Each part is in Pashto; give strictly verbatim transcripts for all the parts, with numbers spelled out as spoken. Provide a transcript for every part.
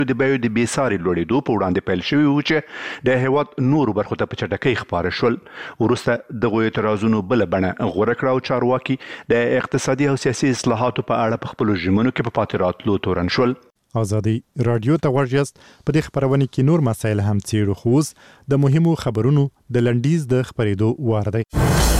د بیو د بېساري لوړېدو په وړاندې پیل شوي وو چې د هېواد نورو برخو ته په چټکۍ خپاره شول. وروسته دغو اعتراضونو بله بڼه غوره کړه او چارواکي د اقتصادي او سیاسي اصلاحاتو په اړه په خپلو ژمنو کې په پاتې راتلو تورن شول. ازادي رادیو ته غوږ یاست. په دې خپرونه کې نور مسایل هم څېړو، خو اوس د مهمو خبرونو د لنډیز د خپرېدو وار دی.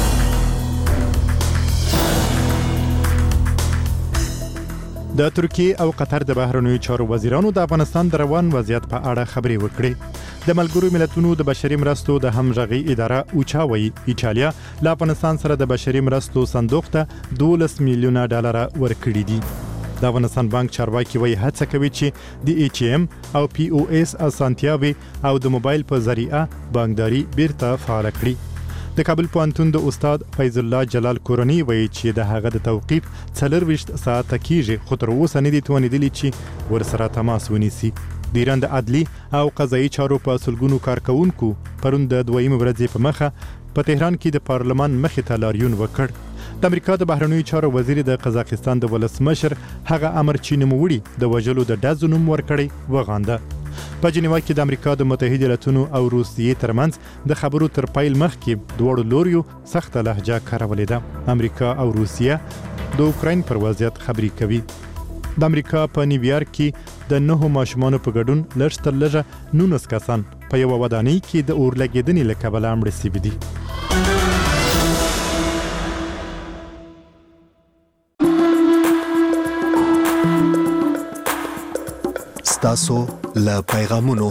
د ترکیې او قطر د بهرنیو چارو وزیرانو د افغانستان د روان وضعیت په اړه خبرې وکړې. د ملګرو ملتونو د بشري مرستو د همغږۍ اداره اوچا وایي ایټالیا له افغانستان سره د بشري مرستو صندوق ته دولس میلیونه ډالر ورکړي دي. د افغانستان بانک چارواکي وایي هڅه کوي چې د ای ټي ام او پی او اس اسانتیاوي او د موبایل په ذریعه بانکداري بیرته فعال کړي. د کابل پوهنتون د استاد فیض الله جلال کورني وایي چې د هغه د توقیف څلرویشت ساعته کیږي، خو تر اوسه نه دي توانېدلي چې ورسره تماس ونیسي. د ایران د عدلي او قضایي چارو په سلګونو کارکونکو پرون د دویمې ورځې په مخه په تهران کې د پارلمان مخې ته لاریون وکړ. د امریکا د بهرنیو چارو وزیر د قزاقستان د ولسمشر هغه امر چې نوموړي د وژلو د ډزو نوم ورکړی وغانده. په جنیوا کې د امریکا د متحده ایالاتونو او روسیې ترمنځ د خبرو تر پیل مخکې دواړو لوریو سخته لهجه کارولې ده. امریکا او روسیه د اوکراین پر وضعیت خبرې کوي. د امریکا په نیویارک کې د نهو ماشومانو په ګډون لږ تر لږه نولس کسان په یوه ودانۍ کې د اور لګېدنې له کبله مړه سوي دي. تاسو له پیغامونو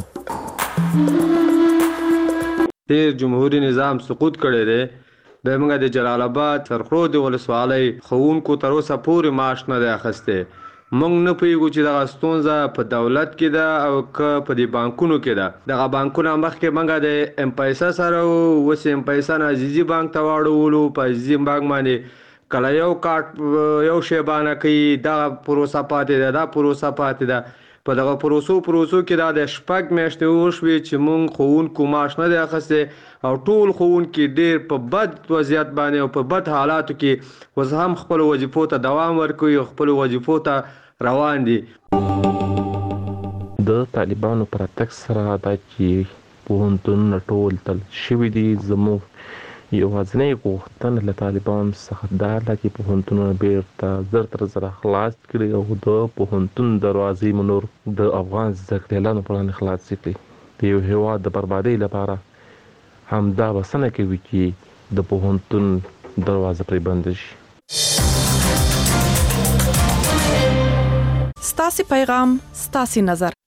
تیر جمهوریت نظام سقوط کړی دی. د موږ د جلال آباد سرخرود ولسوالۍ ښوونکو تر اوسه پورې معاش نه دی اخیستی. موږ نه پوهېږو چې دغه ستونزه په دولت کې ده او که په دې بانکونو کې ده. دغه بانکونه مخکې موږ د ام پیسه سره اوس ام پیسه نه عزیزي بانک ته واړولو. په عزیزي بانک باندې کله یو کارت یو شی بانه کوي، دغه پروسه پاتې ده، دا پروسه پاتې ده. په دغه پروسو پروسو کې دا د شپږ میاشتې وشوې چې مونږ ښوونکو معاش نه دی اخیستی او ټول ښوونکي ډېر په بد وضعیت باندې او په بد حالاتو کې اوس هم خپلو وظیفو ته دوام ورکوي او خپلو وظیفو ته روان دي. د طالبانو پر راتګ سره دا چې پوهنتونونه ټول تل شوي دي، زموږ یوازینۍ غوښتنه له طالبانو څخه دا ده چې پوهنتونونه بیرته زر تر زره خلاص کړي او د پوهنتون دروازې مو نور د افغان زده کړیالانو په وړاندې خلاصې کړي. د یو هېواد د بربادۍ لپاره همدا بسنه کوي چې د پوهنتون دروازه پرې بنده شي. ستاسې پیغام ستاسې نظر